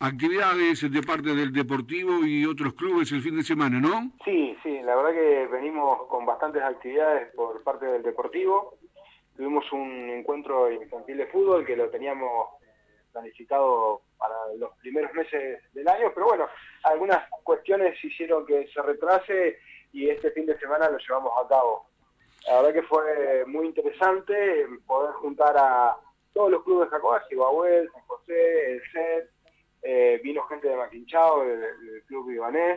actividades de parte del Deportivo y otros clubes el fin de semana, ¿no? Sí, sí, la verdad que venimos con bastantes actividades por parte del Deportivo. Tuvimos un encuentro infantil de fútbol que lo teníamos planificado para los primeros meses del año, pero bueno, algunas cuestiones hicieron que se retrase y este fin de semana lo llevamos a cabo. La verdad que fue muy interesante poder juntar a todos los clubes de Jacobasi, Bahuel, San José, el CED, vino gente de Maquinchao, del club libanés,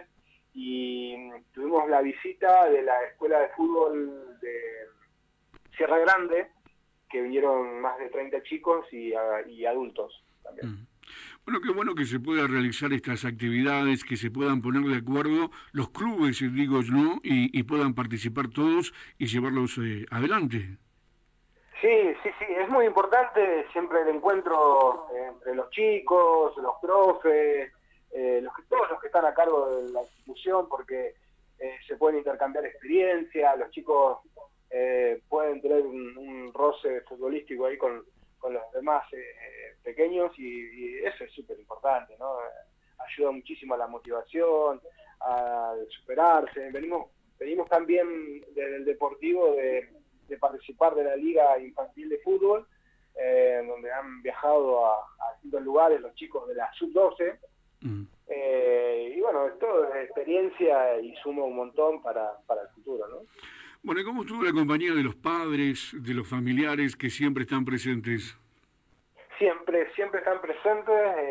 y tuvimos la visita de la escuela de fútbol de Sierra Grande, que vinieron más de 30 chicos y adultos también. Mm. Bueno, qué bueno que se pueda realizar estas actividades, que se puedan poner de acuerdo los clubes, digo yo, y puedan participar todos y llevarlos adelante. Sí, sí, sí, es muy importante siempre el encuentro entre los chicos, los profes, todos los que están a cargo de la institución, porque se pueden intercambiar experiencias, los chicos pueden tener un roce futbolístico ahí con los demás pequeños y eso es súper importante, ¿no? Ayuda muchísimo a la motivación, a superarse. Venimos también desde el Deportivo de participar de la Liga Infantil de Fútbol, donde han viajado a distintos lugares los chicos de la Sub-12, Mm. y bueno, esto es experiencia y suma un montón para el futuro, ¿no? Bueno, ¿y cómo estuvo la compañía de los padres, de los familiares que siempre están presentes? Siempre están presentes,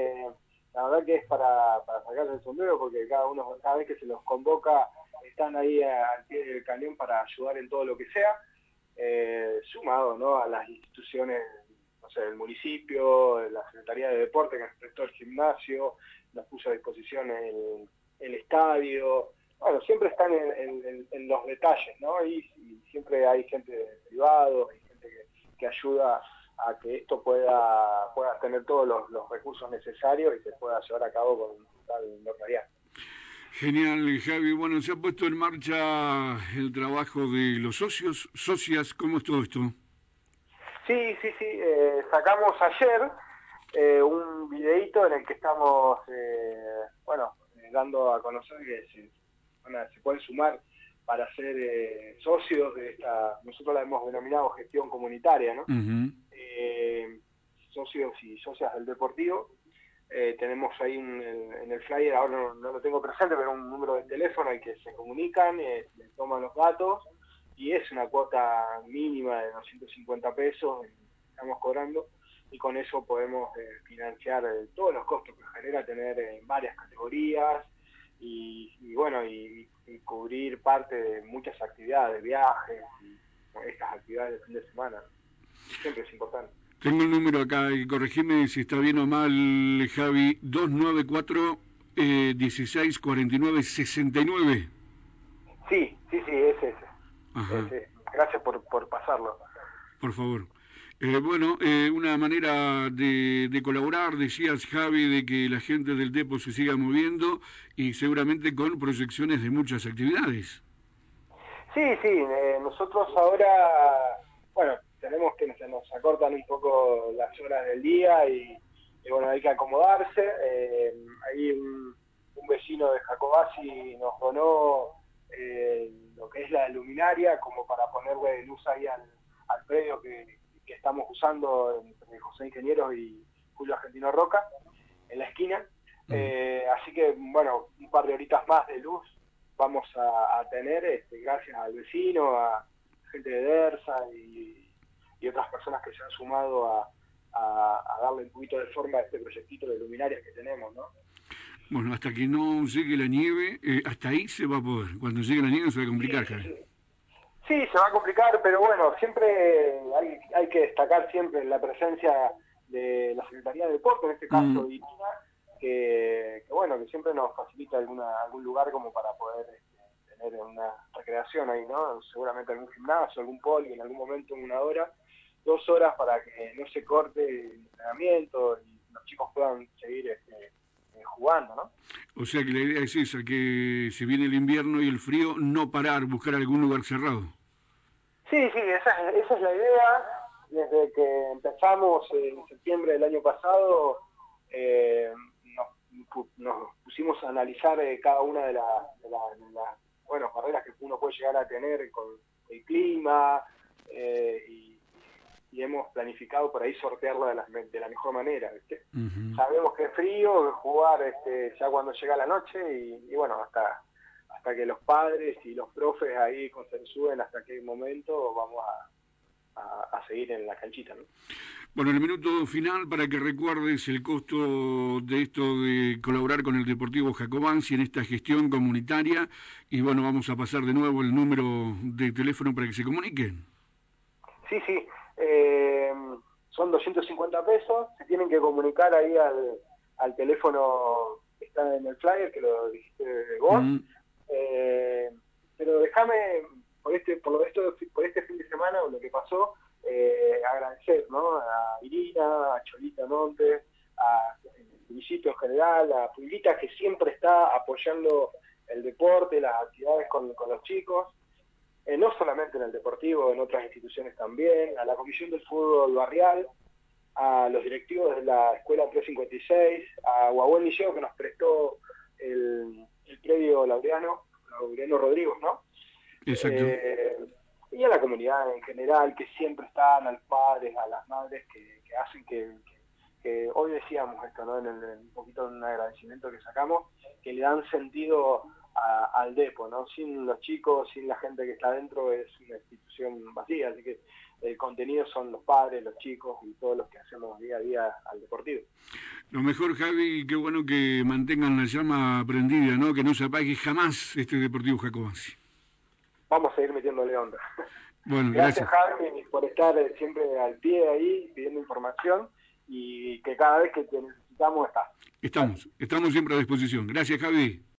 la verdad que es para sacarse el sombrero, porque cada vez que se los convoca, están ahí al pie del cañón para ayudar en todo lo que sea, sumado, ¿no?, a las instituciones, no sé, del municipio, la Secretaría de Deporte que nos prestó el gimnasio, nos puso a disposición el estadio. Bueno, siempre están en los detalles, ¿no? Y siempre hay gente privado, hay gente que ayuda a que esto pueda tener todos los recursos necesarios y se pueda llevar a cabo con total normalidad. Genial, Javi. Bueno, se ha puesto en marcha el trabajo de los socios, socias. ¿Cómo es todo esto? Sí, sí, sí, sacamos ayer un videíto en el que estamos, bueno, dando a conocer que se pueden sumar para ser socios de esta, nosotros la hemos denominado gestión comunitaria, ¿no? Uh-huh. Socios y socias del Deportivo. Tenemos ahí en el flyer, ahora no lo tengo presente, pero un número de teléfono al que se comunican, le toman los datos, y es una cuota mínima de 250 pesos que estamos cobrando, y con eso podemos financiar todos los costos que genera tener varias categorías, y bueno, y cubrir parte de muchas actividades, viajes, y estas actividades de fin de semana. Siempre es importante. Tengo el número acá y corregime si está bien o mal, Javi. 294 16 49 69. Sí, sí, sí, es ese. Ajá, Gracias por pasarlo. por favor. Bueno, una manera de colaborar, decías Javi, de que la gente del Depo se siga moviendo y seguramente con proyecciones de muchas actividades. Sí, sí, nosotros ahora, bueno, tenemos que se nos acortan un poco las horas del día y bueno, hay que acomodarse. Ahí un vecino de Jacobasi nos donó lo que es la luminaria como para ponerle luz ahí al predio que estamos usando entre José Ingenieros y Julio Argentino Roca, en la esquina. Mm. Así que, bueno, un par de horitas más de luz vamos a tener, gracias al vecino, a gente de DERSA y otras personas que se han sumado a darle un poquito de forma a este proyectito de luminarias que tenemos, ¿no? Bueno, hasta que no llegue la nieve, hasta ahí se va a poder. Cuando llegue la nieve se va a Sí, complicar, sí, Javi. sí. Sí, se va a complicar, pero bueno, siempre hay que destacar siempre la presencia de la Secretaría de Deporte, en este caso Mm. de INA, que bueno, que siempre nos facilita algún lugar como para poder tener una recreación ahí, ¿no? Seguramente algún gimnasio, algún poli, en algún momento en 1 hora, 2 horas para que no se corte el entrenamiento y los chicos puedan seguir jugando, ¿no? O sea que la idea es esa, que si viene el invierno y el frío, no parar, buscar algún lugar cerrado. Sí, sí, esa es la idea. Desde que empezamos en septiembre del año pasado, analizar cada una de las bueno, barreras que uno puede llegar a tener con el clima, y hemos planificado por ahí sortearlo de la mejor manera, ¿viste? Sabemos que es frío, jugar ya cuando llega la noche, y bueno, hasta que los padres y los profes ahí consensúen hasta qué momento vamos a seguir en la canchita, ¿no? Bueno, el minuto final para que recuerdes el costo de esto de colaborar con el Deportivo Jacobacci en esta gestión comunitaria, y bueno, vamos a pasar de nuevo el número de teléfono para que se comuniquen. Sí, son 250 pesos, se tienen que comunicar ahí al teléfono que está en el flyer, que lo dijiste vos, pero déjame, por este fin de semana, lo que pasó, agradecer, ¿no? A Irina, a Cholita Montes, a Luisito en general, a Pulita, que siempre está apoyando el deporte, las actividades con los chicos, no solamente en el deportivo, en otras instituciones también, a la Comisión del Fútbol Barrial, a los directivos de la Escuela 356, a Guaguel Liceo, que nos prestó el predio Laureano Rodríguez, ¿no? Exacto. Y a la comunidad en general, que siempre están, a los padres, a las madres, que hacen que hoy decíamos esto, ¿no? Un poquito en un agradecimiento que sacamos, que le dan sentido al Depo, ¿no? Sin los chicos, sin la gente que está dentro, es una institución vacía, así que el contenido son los padres, los chicos y todos los que hacemos día a día al deportivo. Lo mejor, Javi, qué bueno que mantengan la llama prendida, ¿no? Que no se apague jamás este Deportivo Jacobacci. Vamos a seguir metiéndole onda. Bueno, gracias, Javi, por estar siempre al pie ahí, pidiendo información, y que cada vez que te necesitamos estás. Estamos siempre a disposición. Gracias, Javi.